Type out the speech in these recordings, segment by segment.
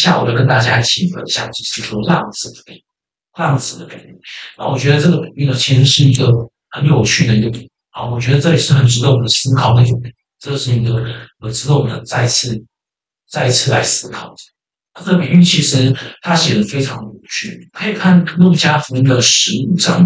下我就跟大家一起分享，就是说浪子的比喻，浪子的比喻。然后我觉得这个比喻呢，其实是一个很有趣的一个比喻。啊，我觉得这也是很值得我们思考的一个比喻。这是一个值得我们再一次来思考的。这个比喻其实他写的非常有趣，可以看路加福音的15章，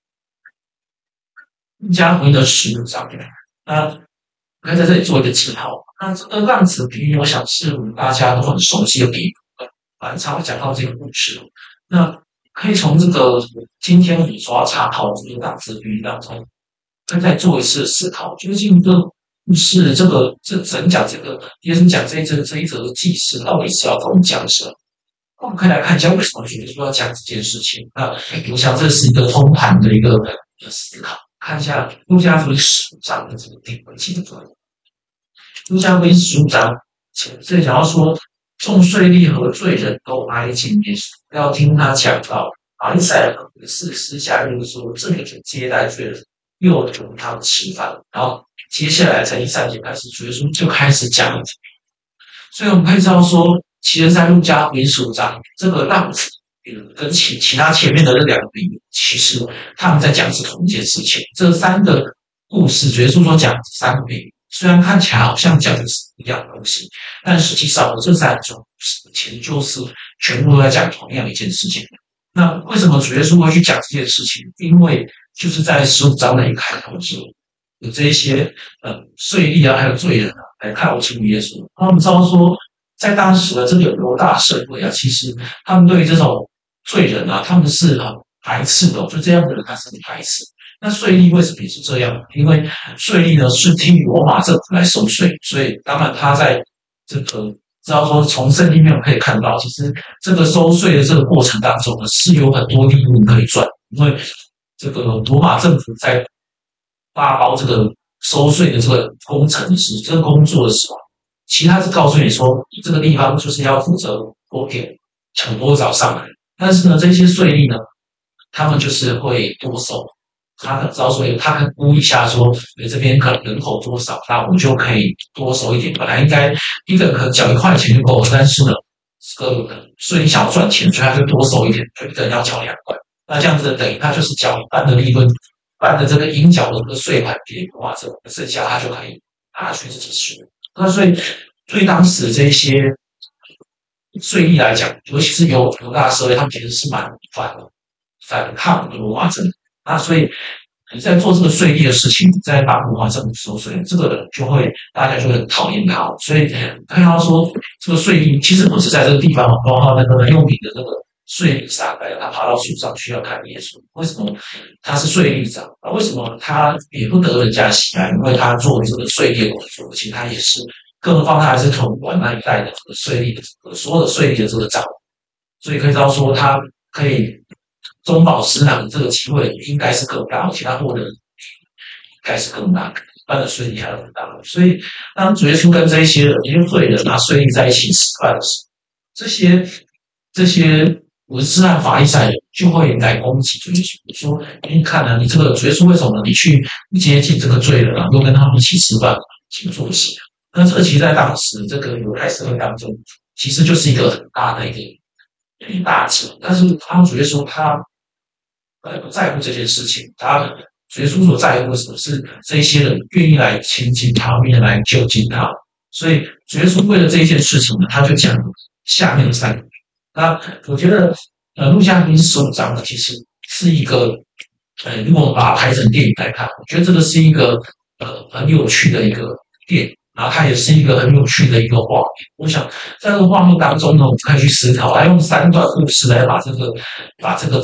路加福音的15章。那可以在这里做一个记号。那这个浪子比喻，我想是我们大家都很熟悉的比喻，蛮常会讲到这个故事。那可以从这个今天我们所要查考的这个浪子比喻当中，再做一次思考，究竟这故事这整讲这个耶稣讲这一则记事，到底是要跟我们讲什么？我们可以来看一下为什么耶稣要讲这件事情。那我想这是一个通盘的一个思考。看一下路加福音15章的这个定位记载。路加福音15章这里讲到说，众税吏和罪人都挨近耶稣，要听他讲道。法利赛人和私下就是说，这个就接待罪人，又同他们吃饭。然后接下来在第3节开始，主耶稣就开始讲了。所以我们可以知道说，其实在路加福音15章，这个浪子跟其他前面的那2个比喻，其实他们在讲是同一件事情。这3个故事，主耶稣所讲的3个比喻，虽然看起来好像讲的是一样的东西，但实际上这3种故事其实就是全部都在讲同样一件事情。那为什么主耶稣会去讲这件事情？因为就是在15章的一开头的时候，有这一些税吏啊，还有罪人啊，来看我亲耶稣。他们知道说，在当时的这个犹大社会啊，其实他们对于这种罪人啊，他们是很排斥的，就这样的人他是很排斥。那税吏为什么也是这样？因为税吏呢是听罗马政府来收税，所以当然他在这个知道说从圣经里面可以看到，其实这个收税的这个过程当中呢，是有很多利润可以赚，因为这个罗马政府在发包这个收税的这个工程的时候，这个工作的时候，其他是告诉你说，这个地方就是要负责多点抢多少上来，但是呢，这些税吏呢，他们就是会多收。他知道说，他可以估一下说，这边可能人口多少，那我们就可以多收一点。本来应该一个人可能缴1块钱就够了，但是呢，这个税吏想要赚钱，所以他就多收一点，就一个人要缴2块。那这样子等于他就是缴一半的利润，半的这个应缴的这个税款给罗马政府，剩下他就可以拿去自己使用。那所以对当时这些税吏来讲，尤其是犹大社会，他们其实是蛮反抗罗马政府。那所以你在做这个税吏的事情，在帮罗马政府收税，这个人就会大家就会很讨厌他。所以看到说，这个税吏其实不止在这个地方，包括那个很有名的那个税吏撒该，他爬到树上去要看耶稣。为什么他是税吏长？为什么他也不得人家喜爱？因为他做这个税吏的工作，其实他也是，更何况他还是统管那一代的这个税吏的所有的税吏的这个长，所以可以知道说他可以中饱私囊的这个机会应该是更大，而且他获得应该是更大，一般的税吏还要更大。所以当主耶稣跟这些罪人啊、税吏在一起吃饭的时候，这些文士和法利赛人就会来攻击主耶稣，说：“你看啊，你这个主耶稣为什么你去接近这个罪人啊，又跟他们一起吃饭、一起坐席啊？”那这其实在当时这个犹太社会当中，其实就是一个很大的一个大事。但是主耶稣他不在乎这件事情，主耶稣所在乎的是这些人愿意来亲近他，愿意来就近他。所以主耶稣为了这一件事情呢，他就讲下面的3个。那我觉得路加福音15章呢，其实是一个如果我们把它拍成电影来看，我觉得这个是一个很有趣的一个电影。然后它也是一个很有趣的一个画面。我想在这个画面当中呢，我们可以去思考，来用3段故事来把这个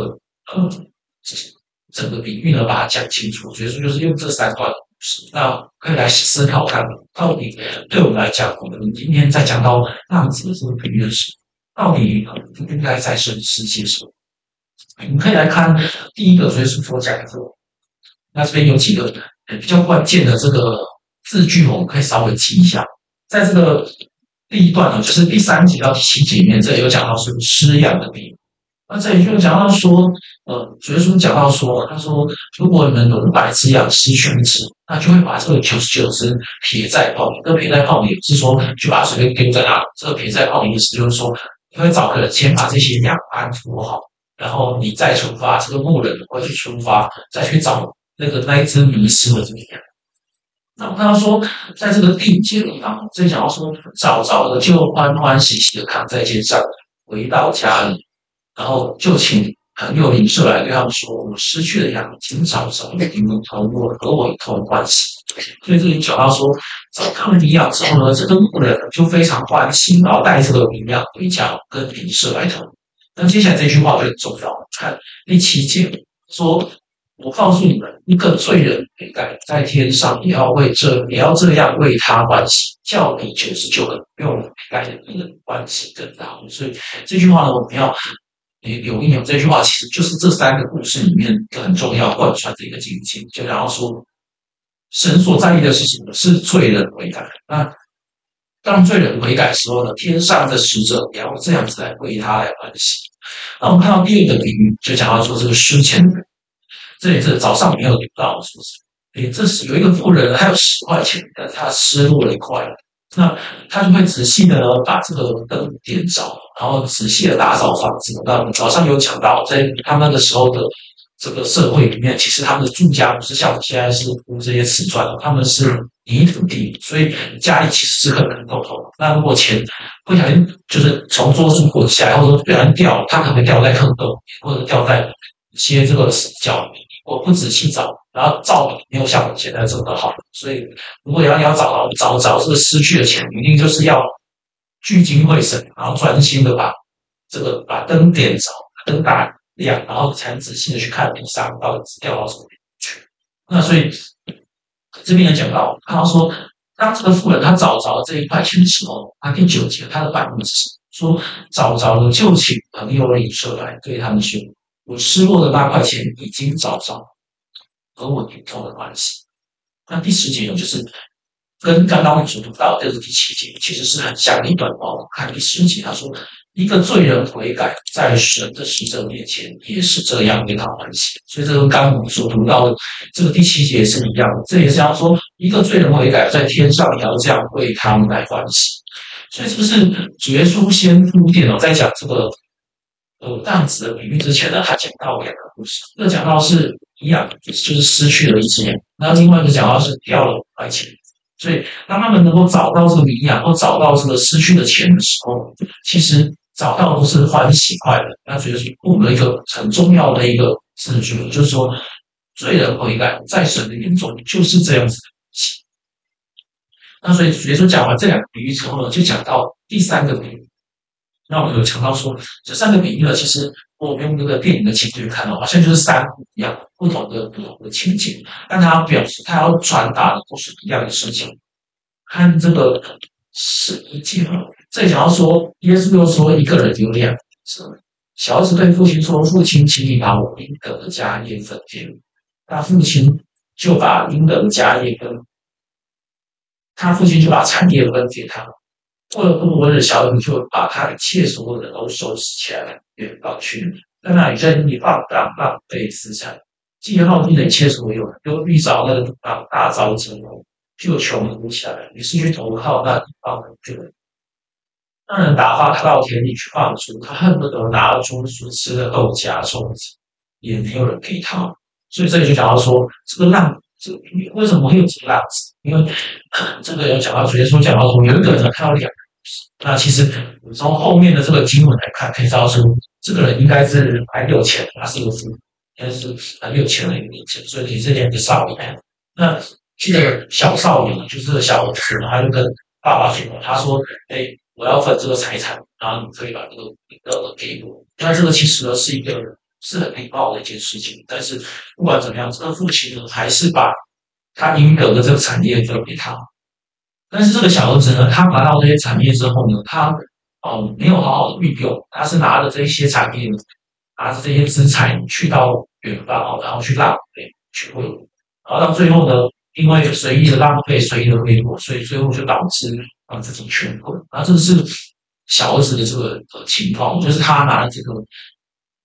整个比喻呢，把它讲清楚。所以说，就是用这3段故事，那可以来思考看，到底对我们来讲，我们今天在讲到浪子的这个比喻的时候，到底应该在深思些什么？我们可以来看第一个，所以所讲的这个，那这边有几个比较关键的这个字句，我们可以稍微记一下。在这个第一段呢，就是第3节到第7节里面，这里有讲到是施养的比喻。 那这里就讲到说，主耶稣讲到说，他说，如果你们有500只羊失去一只，那就会把这个99只撇在泡里。这个撇在泡里不是说就把它随便丢在那里，这个撇在泡里意思就是说，你会找个人先把这些羊安抚好，然后你再出发，这个牧人会去出发，再去找那一只迷失的这个羊。那我看到说，在这个第5节里啊，这里讲到说，早早的就欢欢喜喜的扛在肩上，回到家里，然后就请朋友邻舍来对他们说：“我失去的羊已经找着了，你们和我一同欢喜。”所以这里讲到说，找到了羚羊之后呢，这个牧人就非常欢喜，然后带这个羚羊回家跟邻舍来同。那接下来这句话就很重要，看第7节说。我告诉你们，一个罪人悔改，在天上也要这样为他欢喜，叫你99个用悔改的人欢喜更大。所以这句话呢，我们要留意哦。这句话其实就是这3个故事里面一个很重要贯穿的一个经节，就然后说，神所在意的是什么？是罪人悔改。那当罪人悔改的时候呢，天上的使者也要这样子来为他来欢喜。那我们看到第2个比喻，就讲到说这个失钱的。这也是早上没有读到，是不是？这是有一个富人，他有10块钱，但是他失落了1块，那他就会仔细的把这个灯点着，然后仔细的打扫房子。那早上有讲到，在他们那个时候的这个社会里面，其实他们的住家不是像我们现在是铺这些瓷砖，他们是泥土地，所以家里其实是很透透。那如果钱不小心就是从桌子滚下来，或者不小心掉，它可能掉在坑洞，或者掉在一些这个角里。我不仔细找，然后照理没有像我现在这么好，所以如果要找这个失去的钱，一定就是要聚精会神，然后专心的把灯点着，灯打亮，然后才能仔细的去看地上到底掉到什么地方去。那所以这边也讲到，看到说，当这个妇人她找着这1块钱的时候，她第9节她的反应是说，找着了就请朋友邻舍来对他们说。我失落的8块钱已经找着，和我一同的关系。那第10节呢，就是跟刚刚所读到的第7节其实是很像的一段话。我们看第10节，他说：“一个罪人悔改，在神的使者面前也是这样为他欢喜。”所以这跟刚刚我们所读到的这个第7节是一样的。这也是要说，一个罪人悔改，在天上也要这样为他们来欢喜。所以是不是主耶稣先铺垫在讲这个？这样子的比喻之前呢，他讲到2个故事。这个讲到是一样，就是失去了1只羊，然后另外一个讲到是掉了5块钱。所以当他们能够找到这个羚羊，或找到这个失去的钱的时候，其实找到都是欢喜快乐。那所以是布了一个很重要的一个字句，就是说罪人悔改，在神的眼中就是这样子的。那所以主耶稣讲完这2个比喻之后呢，就讲到第3个比喻。那我们有强调说，这3个比喻呢，其实我们用这个电影的情节去看的话，像就是3一样不同的情景，但它表示它要传达的都是一样的事情。看这个11节，这里讲到说，耶稣又说一个人有2个小儿子对父亲说：“父亲，请你把我应得的家业分给我。”他父亲就把应得的家业他父亲就把产业分给他。过了不多日，小儿子就把他一切所有的都收拾起来，远方去，在那里任意放荡浪费资产，既耗尽了一切所有，又遇着那个地方大遭震动，就穷苦起来，于是去投靠那地方的人。那人打发他到田里去放猪，他恨不得拿猪所吃的豆荚虫子，也没有人给他。所以这里就讲到说，这个浪，为什么会有这个浪子？因为这个有讲到，主耶稣讲到说，有一个人看到2个。那其实从后面的这个经文来看，可以知道说，这个人应该是蛮有钱的，他是个富，应该是很有钱的一个年轻人，所以你是2个少年。那这个小少年就是这个小儿子，他就跟爸爸说，他说：“我要分这个财产，然后你可以把这个给我。”那这个其实呢是一个是很礼貌的一件事情，但是不管怎么样，这个父亲呢还是把他应得的这个产业分给他。但是这个小儿子呢，他拿到这些产业之后呢，他没有好好的运用，他是拿着这些产业，拿着这些资产去到远方，然后去浪费、去挥霍，然后到最后呢，因为随意的浪费、随意的挥霍，所以最后就导致自己穷困。然后这个是小儿子的这个情况，就是他拿了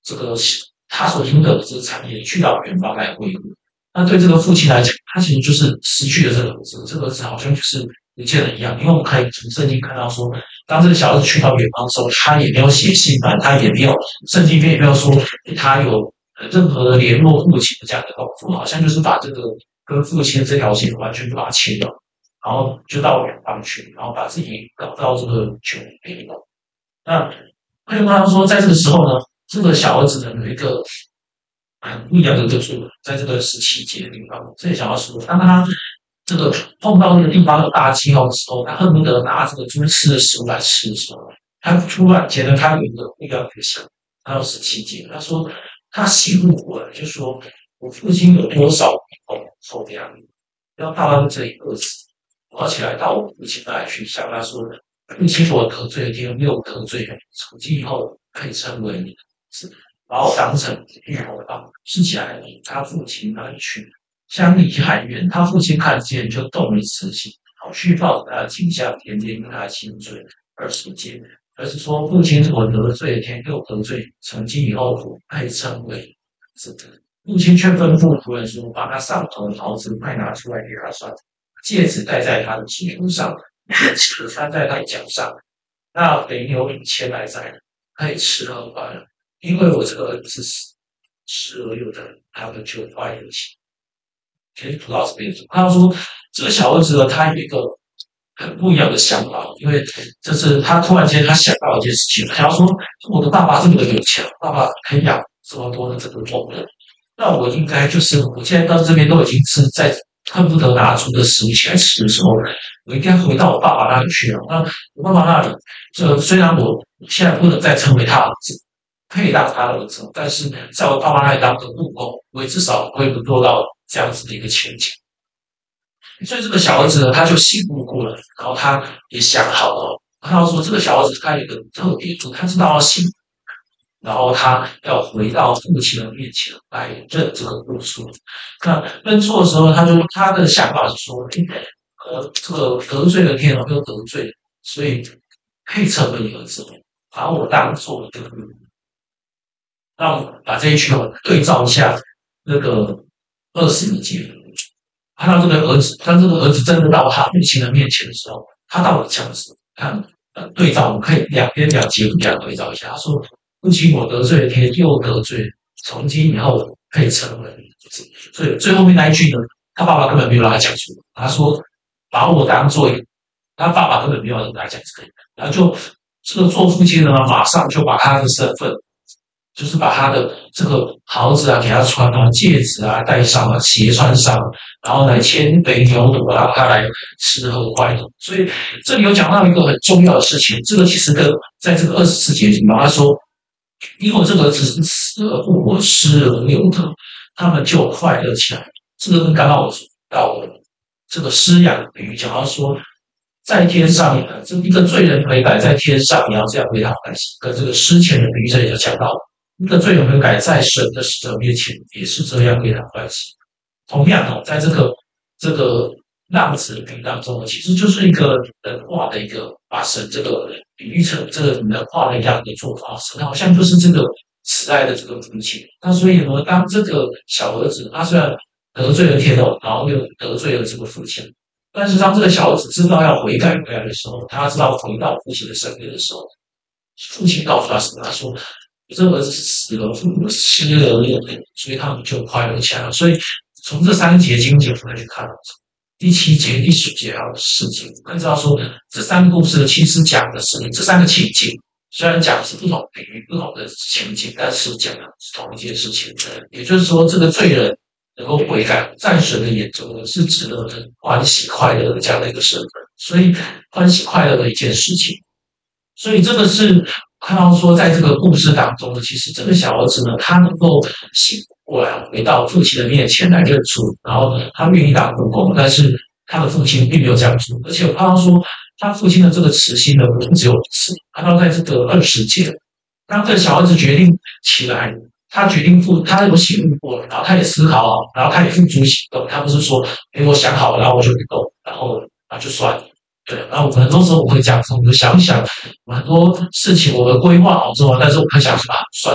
这个他所应得的这个产业去到远方来归还。那对这个父亲来讲，他其实就是失去了这个儿子，这个儿子好像就是不见了一样。因为我们可以从圣经看到说，当这个小儿子去到远方的时候，他也没有写信来，他也没有圣经也没有说他有任何的联络父亲的这样的动作，好像就是把这个跟父亲这条线完全就把它切掉，然后就到远方去，然后把自己搞到这个穷里头。那会跟他说，在这个时候呢，这个小儿子呢有一个很不一样的就是，在这个17节的地方，这里想要说，当他这个碰到那个地方有大气候的时候，他恨不得拿这个猪吃的食物来吃的时候，他突然间呢，他有一个不一样的想，他有17节，他说他醒悟过来，就说我父亲有多少受这样，要到他这里饿死，我要起来到我父亲那里去向他说，父亲我得罪了天，没有得罪人，从今以后可以称为你的子。把我当成玉猴刀，拾起来他父亲那里去。相离还远，他父亲看见就动了慈心，好去报他的倾向，天天跟他亲嘴。20节，而是说父亲我得罪天，又得罪，从今以后不配称为子。父亲却吩咐仆人说：“把他上头的袍子快拿出来给他穿，戒指戴在他的肌肤上，尺穿在他的脚上。那肥牛牵来宰，可以吃喝快乐。因为我这个儿子是死而有的，他们就快乐起。”其实主要是这边他说这个小儿子呢，他有一个很不一样的想法，因为这是他突然间他想到一件事情，他要说我的爸爸这么的有钱，爸爸可以养这么多的这个种人，那我应该就是我现在到这边都已经是在恨不得拿出的食物起来吃的时候，我应该回到我爸爸那里去了。那我爸爸那里，这虽然我现在不能再成为他儿子，可以当他的儿子，但是在我爸爸那里当个木工，我也至少会不做到这样子的一个前景。所以这个小儿子呢，他就醒悟过了，然后他也想好了，他说这个小儿子他有一个特别处，他知道要醒，然后他要回到父亲的面前来认这个过错。那认错的时候，他的想法是说，这个得罪了天，又得罪，所以可以成为你儿子，把我当做一个，让我们把这一句话对照一下那个21节。看到这个儿子，当这个儿子真的到他父亲的面前的时候，他到底讲什么？看，对照，我们可以两边两节这样对照一下。他说：父亲，我得罪了天，又得罪，从今以后可以成为你的子。所以最后面那一句呢，他爸爸根本没有让他讲出来。他说：把我当做，他爸爸根本没有让他讲这个。然后就这个做父亲的呢，马上就把他的身份，就是把他的这个袍子啊给他穿啊，戒指啊戴上啊，鞋穿上，然后来牵肥牛犊，让他来吃喝快乐。所以这里有讲到一个很重要的事情，这个其实跟在这个24节里面，他说，因为这个只是死而复活，失而有得，他们就快乐起来。这个跟刚刚我说到的这个施养的比喻讲到说，在天上，这一个罪人悔改，在天上你要这样为他欢喜，跟这个施钱的比喻这里就讲到，一个罪人悔改，在神的使者面前也是这样为他欢喜。同样在这个浪子的比喻当中，其实就是一个人化的一个把神这个比喻成这个人化的一样的做法，神好像就是这个慈爱的这个父亲。那所以呢，当这个小儿子他虽然得罪了天后，然后又得罪了这个父亲，但是当这个小儿子知道要悔改回来的时候，他知道回到父亲的身边的时候，父亲告诉他什么？他说：“这个儿子是死了，父母失了有的，所以他们就快乐起来了。”所以从这3节经节我们去看，第7节、第10节还有10节，可以知道说这3个故事其实讲的是这3个情境，虽然讲的是不同比喻、不同的情境，但是讲的是同一件事情。也就是说，这个罪人能够悔改，在神的眼中是值得欢喜快乐的这样的一个身份，所以欢喜快乐的一件事情。所以这个是看到说，在这个故事当中呢，其实这个小儿子呢，他能够醒过来，回到父亲的面前来认错，然后他愿意当木工，但是他的父亲并没有这样做，而且我看到说，他父亲的这个慈心呢，不是只有一次，看到在这个20节，当这个小儿子决定起来，他决定他有醒悟过了，然后他也思考好，然后他也付诸行动，他不是说，我想好了，然后我就不动，然后就算了。对，然后很多时候我会讲说，我们想一想，很多事情我们规划好之后，但是我很想说算了，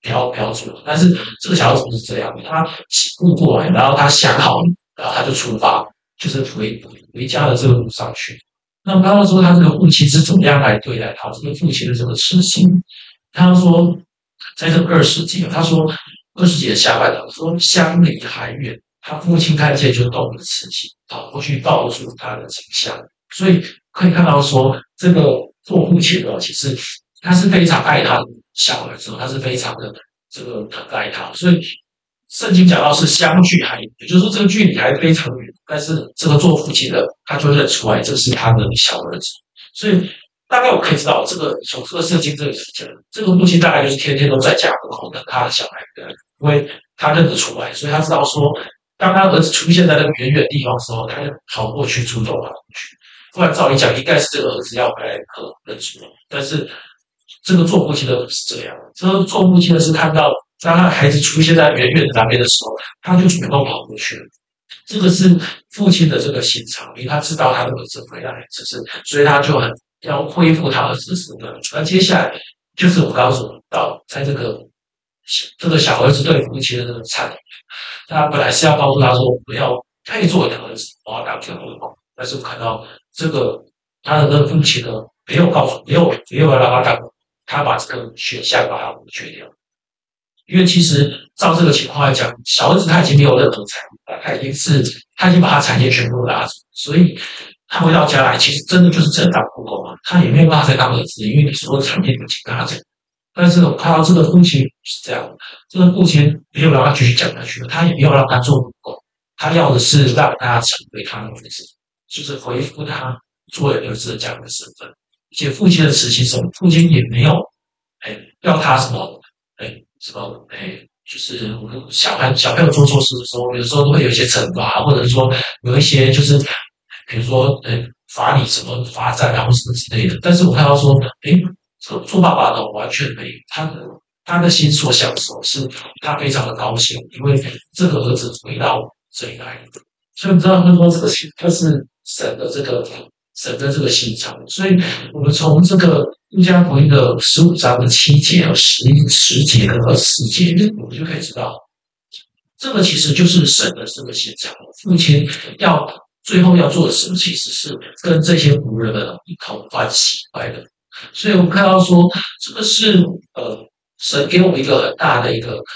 不要做。但是这个小儿子不是这样的，他醒悟过来，然后他想好了，然后他就出发，就是回家的这个路上去。那我刚刚说他这个父亲是怎么样来对待他这个父亲的这个痴心，他说在这个20世纪，他说20世纪的下半场说相离还远，他父亲看见就动了慈心，跑过去抱住他的景象，所以可以看到说这个做父亲的其实他是非常爱他的小儿子，他是非常的这个疼爱他，所以圣经讲到是相距还远，也就是说这个距离还非常远，但是这个做父亲的他就认出来这是他的小儿子，所以大概我可以知道从这个圣经这个事情，这个父亲大概就是天天都在家门口等他的小孩的，因为他认得出来，所以他知道说，当他儿子出现在那个远远地方的时候，他就跑过去主动跑过去，不然照理讲应该是这个儿子要回来认出来，但是这个做父亲的不是这样，这个做父亲的是看到当他的孩子出现在远远的那边的时候，他就主动跑过去了。这个是父亲的这个心肠，因为他知道他的儿子回来，所以他就很要恢复他儿子的身份。那接下来就是我刚刚说到，在这个小儿子对父亲的这个忏悔，他本来是要告诉他说，我要配做你的儿子，我要当天父，但是我看到这个他的那个父亲呢，没有让他当，他把这个选项把它否决掉。因为其实照这个情况来讲，小儿子他已经没有任何财物了，他已经把他产业全部拿走，所以他回到家来，其实真的就是正当不公啊，他也没有办法再当儿子，因为你所有的产业已经拿走。但是我看到这个父亲是这样的，这个父亲没有让他继续讲下去了，他也没有让他做不公，他要的是让他成为他的儿子，就是恢复他作为儿子的这样的身份。而且父亲的慈心什么，父亲也没有要他什么什么就是我们小朋友做错事的时候，有时候都会有一些惩罚，或者说有一些就是比如说罚你什么罚站啊或什么之类的。但是我看到说，这个做爸爸的完全没有，他的心所想的是他非常的高兴，因为这个儿子回到这里来，所以你知道很多这个就是神的这个心肠，所以我们从这个路加福音的15章的7节和10节和24节，我们就可以知道，这个其实就是神的这个心肠。父亲最后要做的事，其实是跟这些仆人们一同欢喜快乐。所以我们看到说，这个是神给我们一个很大的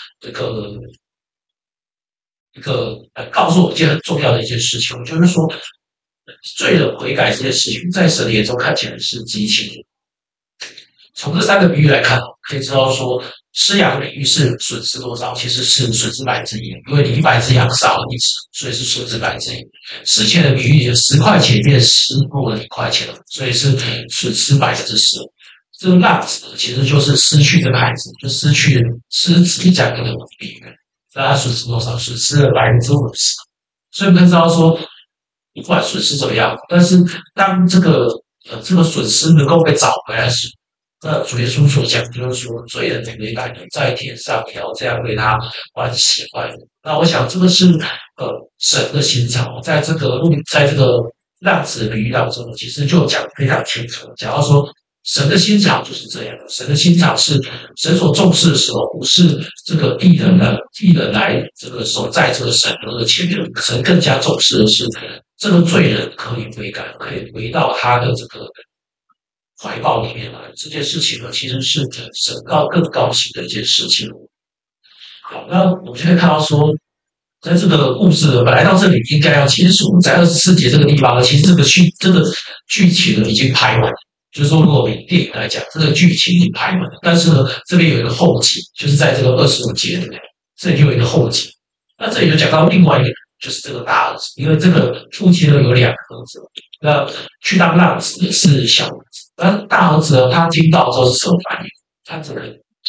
一个告诉我们一件很重要的一件事情，就是说罪人悔改这件事情，在神的眼中看起来是极其的。从这3个比喻来看，可以知道说，失羊的比喻是损失多少，其实是损失100%，因为你100只羊少了1只，所以是损失100%。失钱的比喻也10块钱变失落了1块钱，所以是损失10%。这个浪子其实就是失去这个孩子，就失去讲的比喻，那他损失多少？损失了50%。所以我们知道说，不管损失怎么样，但是当这个损失能够被找回来时，那主耶稣所讲就是说，罪人的悔改在天上也要这样为他欢喜快乐。那我想这个是神的心肠，在这个浪子的比喻当中，其实就讲得非常清楚，讲到说神的心肠就是这样的，神的心肠是神所重视的时候，不是这个义人来这个守在这个神的前面，神更加重视的是这个罪人可以悔改，可以回到他的这个怀抱里面来。这件事情呢，其实是神更高兴的一件事情。好，那我们就可以看到说，在这个故事本来到这里应该要结束，在24节这个地方呢，其实这个剧情呢已经拍完了。就是说，如果以电影来讲，这个剧情已经拍完了，但是呢，这边有一个后记，就是在这个25节里面，这里就有一个后记。那这里就讲到另外一个，就是这个大儿子，因为这个父亲呢有2个儿子，那去当浪子的是小儿子，但大儿子呢，他听到之后是什么反应？他这个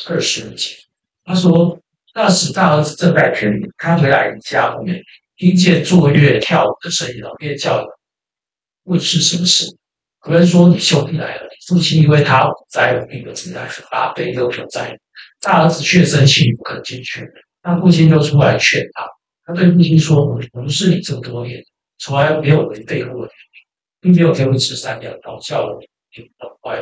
20节，他说那时大儿子正在田里，他回来家后面，听见坐月跳舞的声音，便叫问是什么事。有人说你兄弟来了，父亲因为他在病的自然把背又有在，大儿子却生气不肯进去，那父亲就出来劝他。他对父亲说：“我们是你这么多年，从来没有违背过你，并没有给我吃3两刀，叫我很快乐。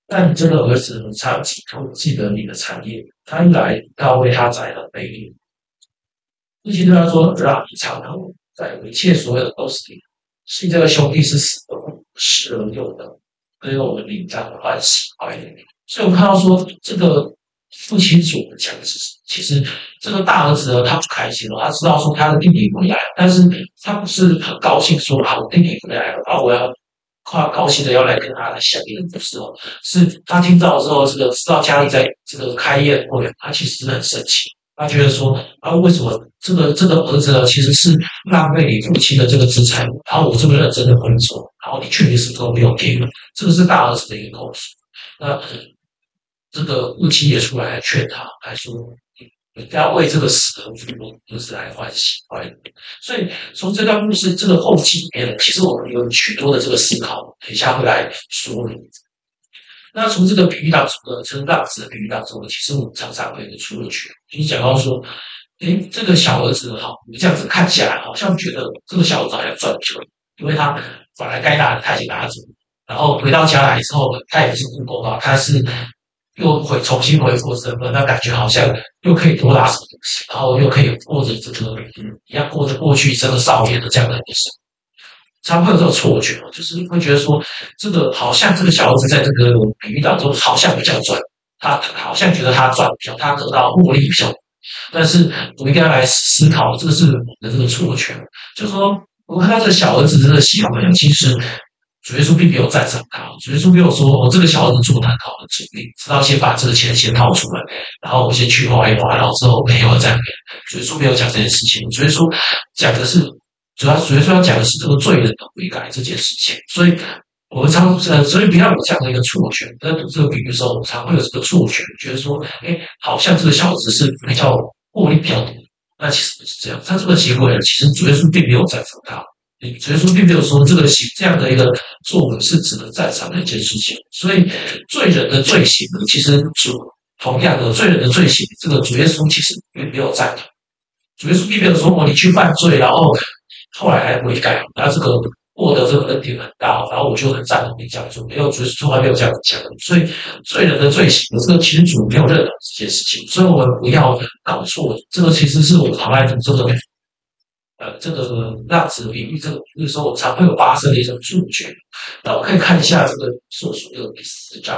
但你这个儿子长期不记得你的产业，他一来要为他宰了美女，父亲对他说：“让你尝尝我在一切所有的都是你，是这个兄弟是死而不死而有的，所以我们领章的欢喜快乐。”所以我们看到说，这个父亲所讲的是，其实这个大儿子呢，他不开心了，他知道说他的弟弟回来了，但是他不是很高兴说啊，我弟弟回来了，啊，我要快高兴的要来跟他来相应，不是哦，是他听到之后，这个知道家里在这个开宴会，他其实是很生气，他觉得说啊，为什么这个儿子呢，其实是浪费你父亲的这个资产，然后我这么认真的工作，然后你却一什么都没有给我，这个是大儿子的一个控诉。那这个父亲也出来劝他，还说你不要为这个死而复活，而是来欢喜快乐。所以从这段故事这个后记里面，其实我们有许多的这个思考，等一下会来说明。那从这个比喻当中的成长子的比喻当中，其实我们常常会有一个出入去，就是讲到说，诶，这个小儿子好，你这样子看起来好像觉得这个小儿子好像赚钱，因为他本来该拿的他已经拿走，然后回到家来之后，他也不是不够啊，他是又重新恢复身份，那感觉好像又可以多拿什么东西，然后又可以过着这个一样过着过去这个少年的这样的一生。常会有这种错觉，就是会觉得说，这个好像这个小儿子在这个比喻当中好像比较赚，他好像觉得他赚比较，他得到获利比较，但是我们应该来思考，这个是我们的这个错觉，就是说，我们看到这个小儿子这个行为，其实主耶稣并没有赞赏他，主耶稣没有说，哦，这个小儿子做得很好的主力，知道先把这个钱先掏出来，然后我先去花一花，然后之后没有再给。主耶稣没有讲这件事情，主耶稣讲的是。主耶稣要讲的是这个罪人的悔改这件事情，所以我们所以不要有这样的一个错觉，在读这个比喻的时候，我们常会有这个错觉，觉得说，哎，好像这个小子是比较获利比较多，那其实不是这样，他这个行为其实主耶稣并没有赞赏他，主耶稣并没有说这样的一个作为是值得赞赏的一件事情，所以罪人的罪行呢，其实同样的罪人的罪行，这个主耶稣其实并没有赞同。主耶稣并没有说哦，你去犯罪，然后来还悔改，然后这个获得这个恩典很大，然后我就很赞同你这样做。没有，主耶稣从来没有这样讲。所以罪人的罪行，这个其实主没有认同这件事情，所以我们不要搞错。这个其实是我们常来读这个量子比喻，这个比喻的时候，我常会有发生的一种错觉。那我可以看一下这个所书的第4章，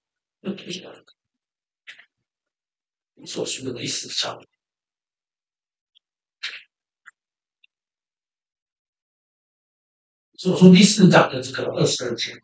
所书的第4章。所以说第4章的这个22节，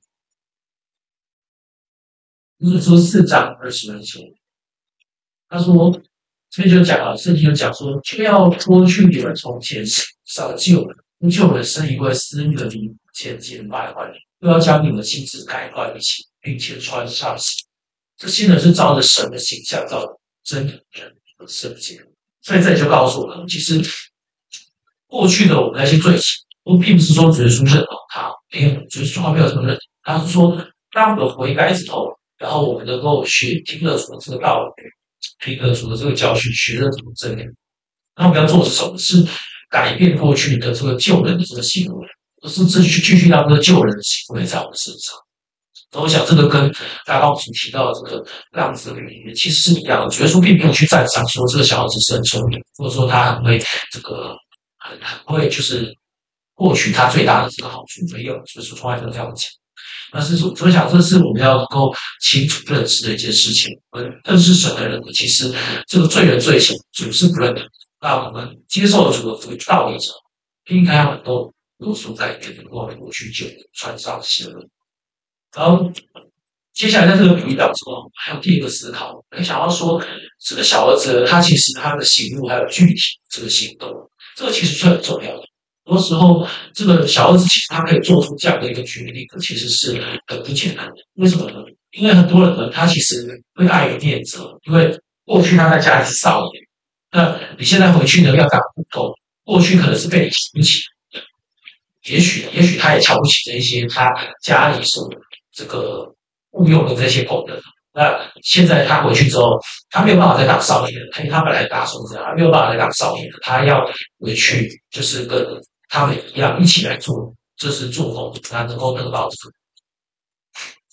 就是说4章22节，他说这边就讲了，圣经就讲说，就要脱去你们从前上旧人，不旧人是因为私欲的灵渐渐败坏，又要将你们心智改换一起，并且穿上新。这新人是照着神的形象，照着真人的圣洁。所以这里就告诉我们，其实过去的我们那些罪行，我并不是说主耶稣认同他，没有，主耶稣从来没有这么认同。他是说，当我们悔改之后，然后我们能够听了主的这个道理，听了主的这个教训，学了主的真理，那我们要做的是什么？是改变过去的这个旧人的这个行为，而是继续让这个旧人的行为在我们身上。我想这个跟刚刚我们提到的这个量子里面其实是一样的。主耶稣并没有去赞赏说这个小孩子是很聪明，或者说他很会这个很会就是获取他最大的这个好处，没有，主耶稣从来没有这样讲。但是说，我想这是我们要能够清楚认识的一件事情。认识神的人，其实这个罪人罪行主是不认同。那我们接受了主的这个道理者，应该要能够有所改变，能够过去就穿上新人。然后接下来在这个比喻当中，还有第一个思考，我想要说，这个小儿子他其实他的行路还有具体这个行动，这个其实是很重要的。很多时候，这个小儿子其实他可以做出这样的一个决定，其实是很不简单的。为什么呢？因为很多人呢，他其实会碍于面子，因为过去他在家里是少爷，那你现在回去呢要当股东，过去可能是被你瞧不起，也许他也瞧不起这一些他家里所这个雇佣的这些工人。那现在他回去之后，他没有办法再当少爷了，因为他本来打算这样，他没有办法再当少爷了，他要回去就是跟他们一样一起来做，这是做工，他能够得到这个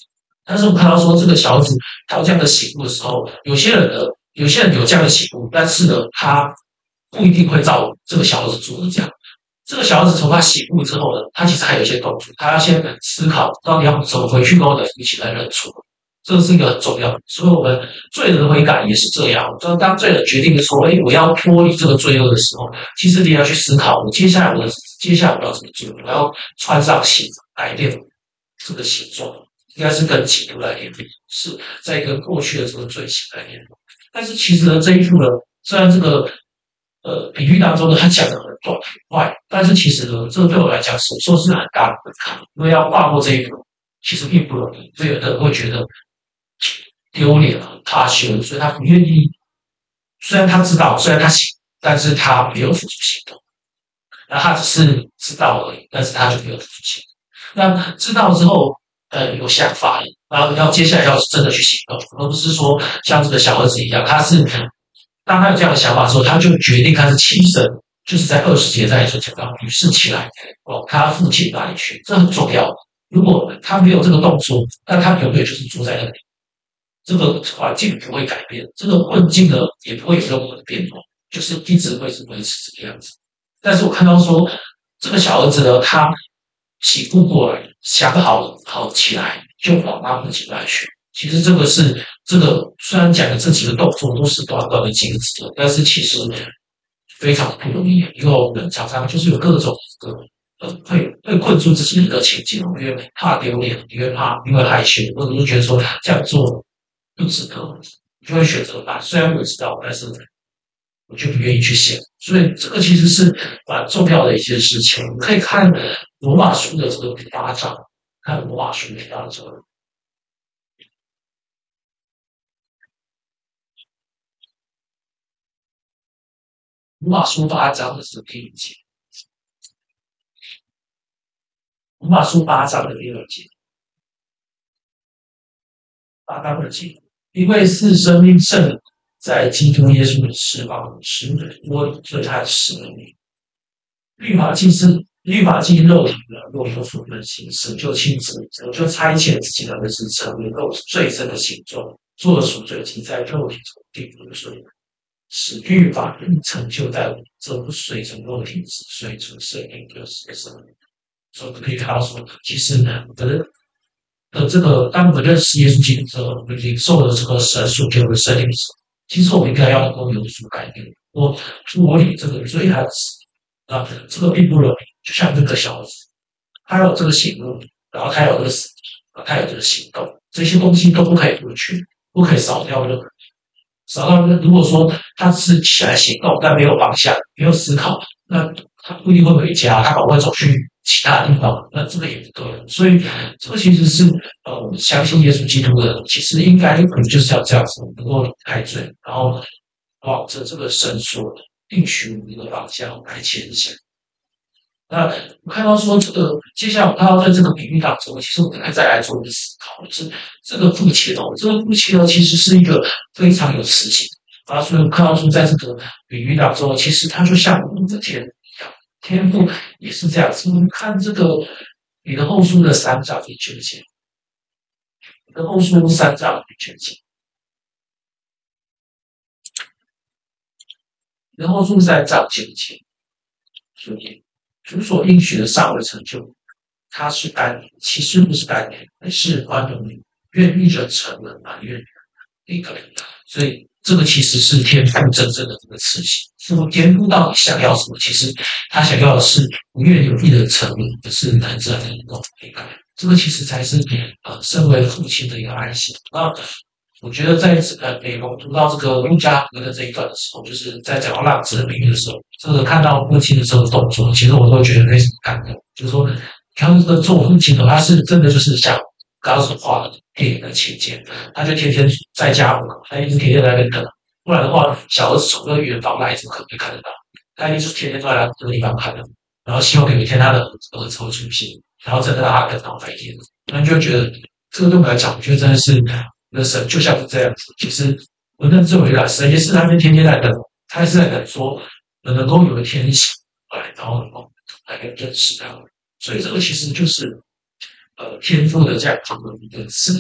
但是我们看到说，这个小儿子他有这样的醒悟的时候，有些人有这样的醒悟，但是呢，他不一定会照这个小儿子做的这样。这个小儿子从他醒悟之后呢，他其实还有一些动作，他要先思考到底要怎么回去跟我的父亲来认错。这是一个很重要的，所以我们罪人的悔改也是这样。就是当罪人决定说，我要脱离这个罪恶的时候，其实你要去思考，我接下来要怎么做？我要穿上新的来练这个形状，应该是跟基督来练，是在跟过去的这个罪行来练。但是其实呢，这一步呢，虽然这个比喻当中呢，他讲的很短很快，但是其实呢，这个对我来讲，说是很大的门槛，因为要跨过这一步，其实并不容易。所以有的人会觉得丢脸了、怕羞，所以他不愿意。虽然他知道，虽然他行，但是他没有付出行动。那他只是知道而已，但是他就没有付出行动。那知道之后，有想法了，然后接下来要真的去行动，而不是说像这个小儿子一样，当他有这样的想法的时候，他就决定开始起身，就是在20节在说讲到，于是起来往他父亲那里去，这很重要。如果他没有这个动作，那他永远就是坐在那里。这个环境不会改变，这个困境呢也不会有任何的变化，就是一直会是维持这个样子。但是我看到说，这个小儿子呢，他醒悟过来，想好起来，就往他父亲那里去。其实这个虽然讲的这几个动作都是短短的几个字，但是其实非常不容易，因为我们常常就是有各种会困住自己的一个情境，因为怕丢脸，因为害羞，或者就觉得说这样做不值得，就会选择把。虽然我知道，但是我就不愿意去写。所以这个其实是蛮重要的一件事情。我们可以看罗马书的这个8章，看罗马书的8章。罗马书8章的第1节，罗马书8章的第2节，8章2节，因为是生命圣灵在基督耶稣的释放使我罪和使命。律法既肉体了，若有所分行，神就亲自就差遣自己的儿子成为肉罪身的形状，做赎罪祭，在肉体中定了罪，使律法成就在我这不随从肉体，只随从圣灵的生命。所以可以看到说，其实这个，当我们认识耶稣基督之后，我们领受了这个神所给我们的生命时，其实我们应该要能够有所改变。我脱离这个罪和死啊，这个并不容易。就像这个小子，他有这个醒悟，然后他有这个死，他有这个行动，这些东西都不可以过去，不可以少掉任何。少到如果说他是起来行动，但没有方向，没有思考，那他不一定会回家，他可能会走去其他地方，那这个也不对。所以这个其实是我们相信耶稣基督的人，其实应该就是要这样子，能够离开罪，然后往着这个神所应许我们的方向来前行。那我看到说接下来我看到在这个比喻当中，其实我们再来做一个思考，就是这个父亲这个父亲呢，其实是一个非常有慈心啊，所以我看到说在这个比喻当中，其实他就像我们的天父一样，天父也是这样子。我们看这个彼得后书的3章9节，彼得后书3章9节，彼得后书3章9节，所以主所应许的尚未成就，他是甘愿，其实不是甘愿，而是宽容你，愿意人成人埋怨一个人。所以这个其实是天父真正的这个慈心。天父到底想要什么？其实他想要的是不愿有一人成人，而是人人能够悔改。这个其实才是身为父亲的一个爱心。那我觉得在美国读到这个路加福音的这一段的时候，就是在讲到浪子的比喻的时候，这个看到父亲的这个动作，其实我都觉得非常感动。就是说，看这个做父亲的，他是真的就是像刚刚所画的电影的情节，他就天天在家门口，他一直天天在那边等，不然的话，小儿子从那个远方来，怎么可能会看得到？他一定是天天都在那个地方看的，然后希望有一天他的儿子会出现，然后真的让他更好一点。那你就觉得这个对我们来讲，我觉得真的是。的神就像是这样子，其实我认知为来，神也是他们天天在等，他也是在等说能够有一天醒来，然后能够来认识他。所以这个其实就是天赋的这样子的一个思想。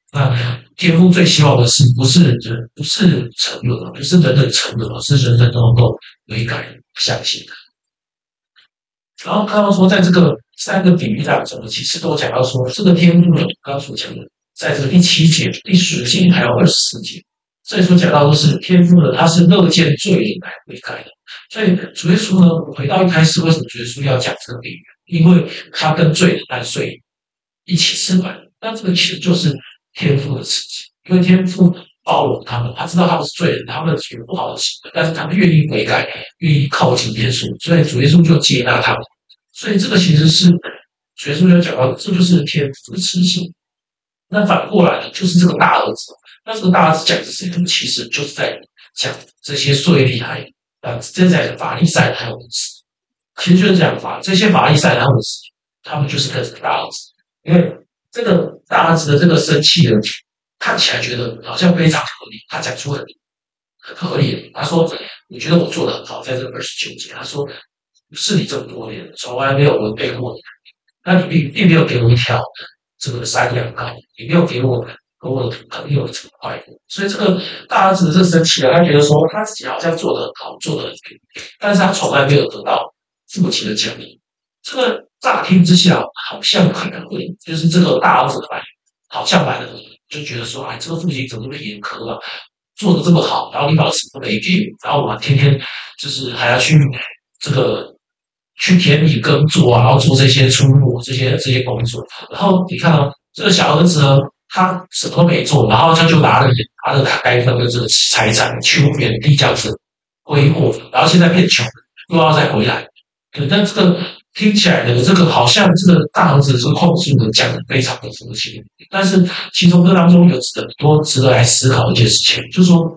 那天父最希望的是不是沉沦，不是人人沉沦，而是人人都能够悔改相信。然后看到说，在这个三个比喻当中，其实都讲到说，这个天父呢，刚刚所讲的，在这个第7节、第10节还有24节，这里所讲到的是天父呢，他是乐见罪人来悔改的。所以主耶稣呢，回到一开始，为什么主耶稣要讲这个比喻？因为他跟罪人和罪人一起吃饭，那这个其实就是天父的事情，因为天父包容他们，他知道他们是罪人，他们有不好的行为，但是他们愿意悔改，愿意靠近耶稣，所以主耶稣就接纳他们。所以这个其实是主耶稣就讲到，这就是天父的事情。那反过来呢，就是这个大儿子，那这个大儿子讲的是什么？其实就是在讲这些税吏还这在法利赛还有文士，其实就是讲这些法利赛还有文士，他们就是跟这个大儿子，因为这个大儿子的这个生气的看起来觉得好像非常合理，他讲出很合理。他说：“我觉得我做的很好，在这个29节，他说是你这么多年从来没有违背过你，那你并没有给我一条这个山羊羔，也没有给我和我的朋友这么快乐。所以这个大儿子这生气了，他觉得说他自己好像做得很好，做得很对，但是他从来没有得到父亲的奖励。这个乍听之下好像可能会就是这个大儿子的反应，好像来了就觉得说，哎，这个父亲怎么那么严苛啊？做的这么好，然后你把什么没给，然后我们天天就是还要去这个去田里耕作啊，然后做这些出入这些工作。然后你看到这个小儿子呢，他什么都没做，然后他就拿了他该分的这个财产去原地这样子挥霍，然后现在变穷，又要再回来。对，但这个听起来的这个好像这个大儿子这个控诉的讲的非常的服气，但是其中这当中有很多值得来思考的一件事情，就是说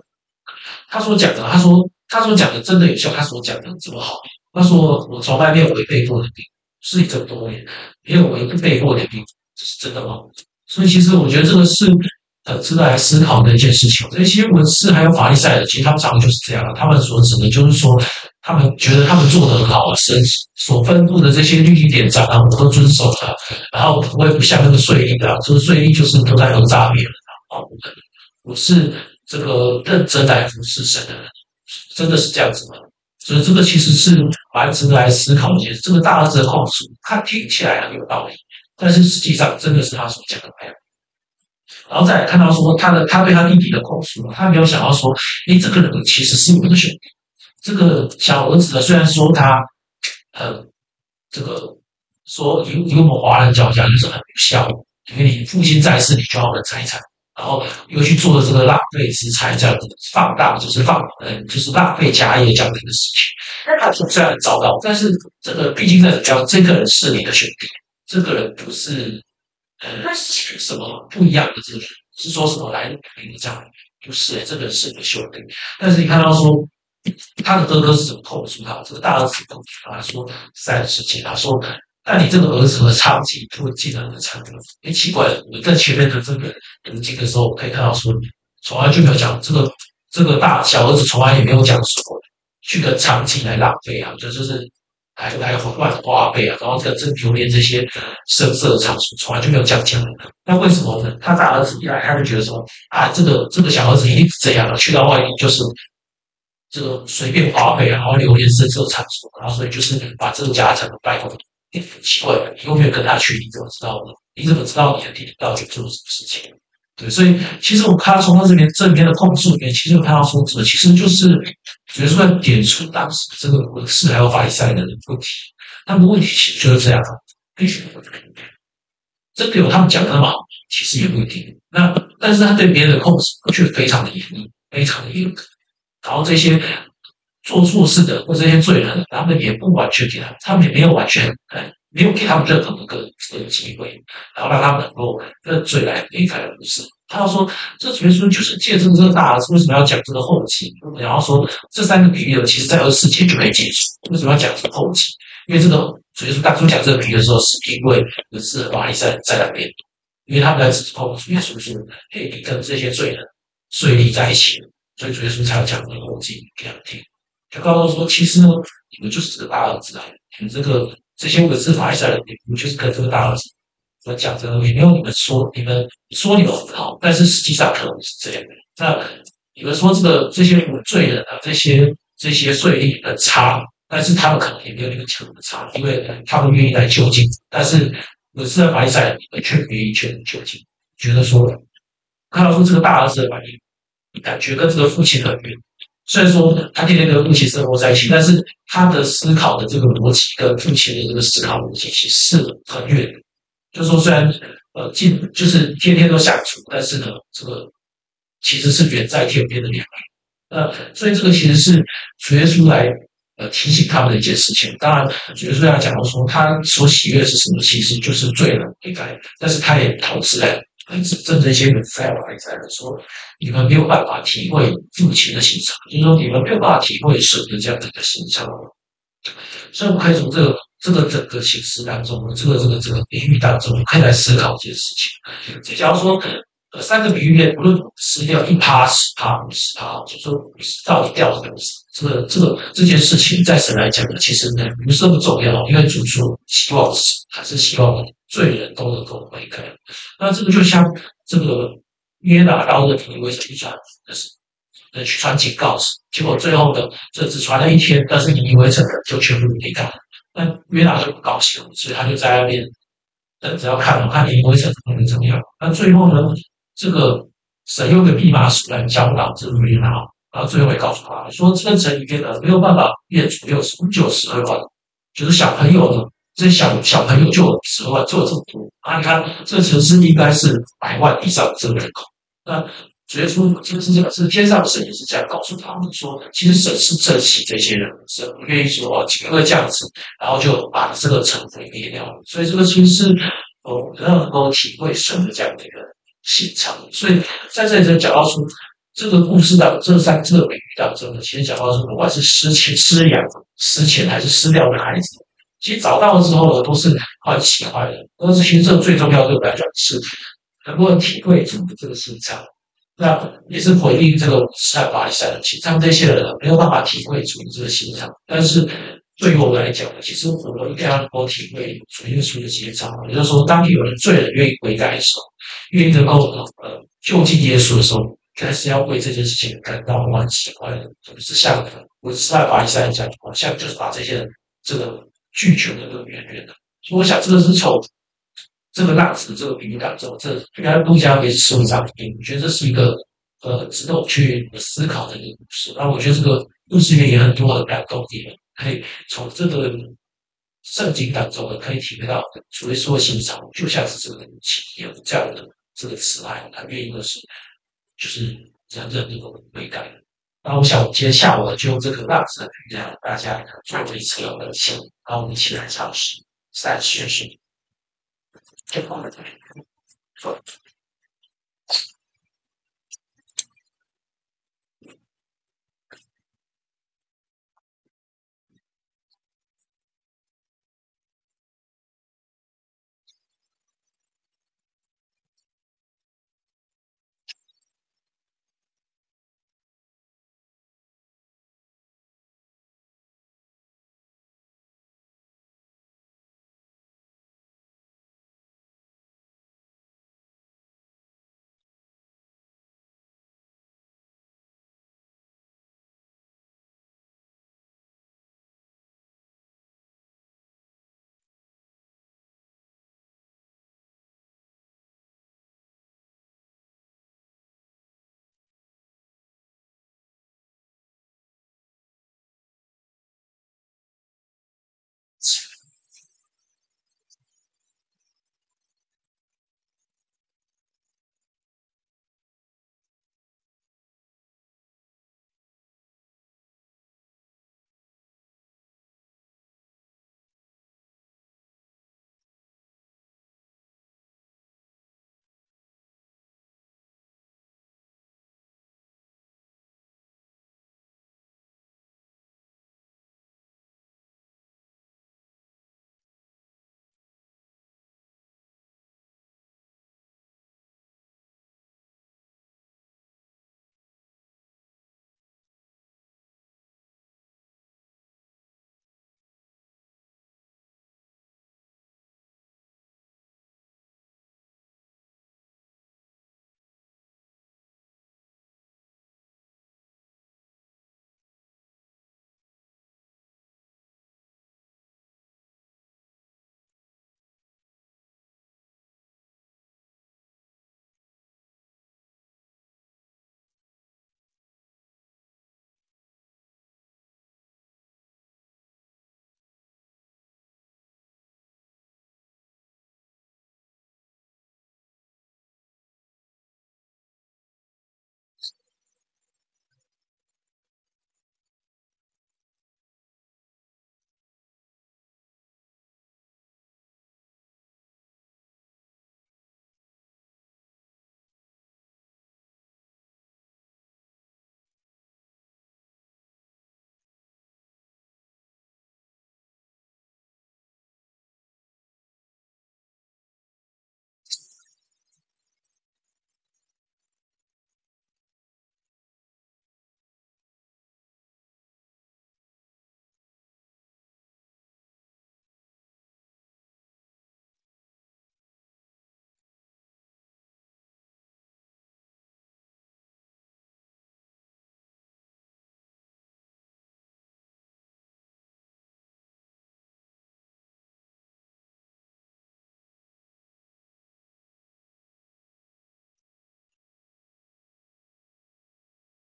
他所讲的真的有像他所讲的这么好？他说我从来没有违背过的病，是这么多年没有违背过的病，这是真的吗？所以其实我觉得这个是值得来思考的一件事情。这些文士还有法利赛人，其实他们常常就是这样，他们所指的就是说，他们觉得他们做得很好啊，神所吩咐的这些律例典章啊，我都遵守了，然后我也不像那个税吏啊，这个税吏就是都在讹诈别人啊，我是这个认真来服侍神的人，真的是这样子吗？所以这个其实是蛮值得来思考的一件事。这个大儿子的控诉，他听起来很有道理，但是实际上真的是他所讲的那样。然后再来看到说他对他弟弟的控诉，他没有想到说，诶，这个人其实是我的兄弟。这个小儿子呢，虽然说他这个说以我们华人教讲就是很有效，因为你父亲在世，你就要的财产，然后又去做了这个浪费之财，这样子放大，就是浪费家业这样的一个事情。他虽然很糟糕，但是这个毕竟在讲，这个人是你的兄弟，这个人不是什么不一样的这个人，是说什么来你这样，不是这个人是你的兄弟。但是你看到说他的哥哥是怎么控诉他？这个大儿子控诉他说30节，他说：“那你这个儿子的娼妓不会记得你的娼妓？”哎，奇怪了，我在前面的这个读经的时候，我可以看到说，从来就没有讲这个小儿子从来也没有讲说去跟娼妓来浪费啊，就是来乱花费啊，然后跟流连这些声色场所，从来就没有这样讲。那为什么呢？他大儿子一来，他就觉得说啊，这个小儿子一定是这样的，去到外地就是这个随便花费啊，然后流连声色场所，然后所以就是把这个家产都败光。奇怪了，你又没有跟他去，你怎么知道呢？你怎么知道你的弟弟到底做了什么事情？对，所以其实我看到从他这边正面的控诉里面，其实有看到说，这个其实就是主要是在点出当时这个文士还有法利赛人的问题。他们的问题其实就是这样的，必须真的有他们讲的那么好，其实也不一定。但是他对别人的控诉却非常的严厉，非常的严格。然后这些做错事的或这些罪人，他们也不完全给他们也没有完全没有给他们任何这个机会，然后让他们能够认罪来离开不是。他要说，这主耶稣就是借证这个大儿子为什么要讲这个后期，然后说这3个比喻呢，其实在24节就可以结束。为什么要讲这个后期？因为这个主耶稣当初讲这个比喻的时候，是因为是法利赛人在那边，因为他们在指控主耶稣是跟这些罪人税吏在一起，所以主耶稣才要讲这个后期给他们听。就告诉说，其实呢，你们就是这个大儿子啊，你们这些文士法利赛人，你们就是跟这个大儿子我讲的也没有你们说你们很好，但是实际上可能不是这样的。那你们说这些罪人啊，这些税吏很差，但是他们可能也没有那个强的差，因为他们愿意来就近，但是可是在马来西亚你们却不愿意去就近，觉得说看到说这个大儿子的反应，感觉跟这个父亲很远。虽然说他天天跟父亲生活在一起，但是他的思考的这个逻辑跟父亲的这个思考逻辑其实是很远的。就是说，虽然就是天天都相处，但是呢，这个其实是远在天边的两所以这个其实是主耶稣来提醒他们的一件事情。当然，主耶稣要讲到说，他所喜悦的是什么，其实就是罪人悔改，但是他也同时来指正这些人在外在的说，你们没有办法体会父亲的心肠，就是说你们没有办法体会神的这样的一个心肠。所以我们可以从这个整个形式当中，这个比喻当中，可以来思考这件事情。就假如说，三个比喻面，无论失掉1%、10%、50%，就说到底掉了多少，这件事情，在神来讲呢，其实呢不是那么重要，因为主说希望是还是希望罪人都能够悔改。那这个就像这个约拿到的尼尼微城去传，去传警告，结果最后呢，这只传了一天，但是尼尼微城的就全部离开。那约拿就不高兴，所以他就在那边等着要看尼尼微城会怎么样。那最后呢，这个神用的蓖麻鼠来教导这个约拿，然后最后也告诉他说，这个城里面呢没有办法变出12万，就是小朋友呢，这些小朋友就有12万，就有这么多。啊，你看这个城市应该是100万以上的这个人口，那主耶稣就是这个是天上的神也是这样告诉他们说，其实神是珍惜这些人，神不愿意说哦，因为这样子，然后就把这个城毁灭掉。所以这个其实是能够体会神的这样的一个心肠。所以在这里就讲到说，这个故事的这个比喻当中呢，其实讲到说，不管是失养、失钱还是失掉的孩子，其实找到了之后呢，都是很喜欢的。但是其实这个最重要的对我来讲是能够体会主的这个心肠。那也是回应这个在马来西亚的情，他们这些人没有办法体会主这个心肠，但是对于我们来讲，其实我们应该要能够体会主耶稣的心肠。也就是说，当有人罪人愿意悔改的时候，愿意能够就近耶稣的时候，开始要为这件事情感到欢喜快乐，不是像我是在马来西亚讲，好像就是把这些人这个拒绝的都远远的。所以我想，这个是从这个浪子这个比喻当中，这应该路加给书上面，我觉得这是一个值得我去思考的一个故事。然后我觉得这个故事里面也很多很感动的地方，可以从这个圣经当中呢，可以体会到主耶稣的心肠，就像是这个企业这样的这个慈爱，他愿意的是就是人人能够悔改。那我想，我们今天下午呢，就用这个浪子的比喻让大家做一次的分享，然后我们一起来尝试3学习。这方面的做。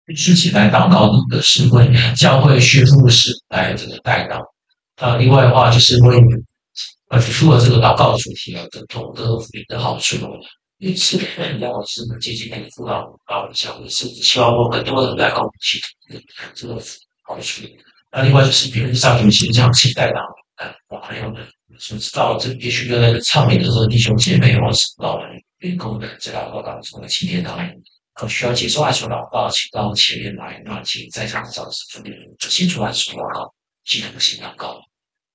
事情来祷告的是为教会宣复时来这个带祷。另外的话就是为除了这个祷告的主题啊，跟同德福音的好处，因为是要是积极的辅导教会，是希望我更多人来跟我们一起这个好处。另外就是比如上学期这样期待到，还有呢，所知道这也许原来的唱美的这个弟兄姐妹，或是老人员工的这祷告当中的七天堂，需要接受爱求祷告，请到前面来，那请在场的教师分别就清楚爱求祷告，系统性祷告。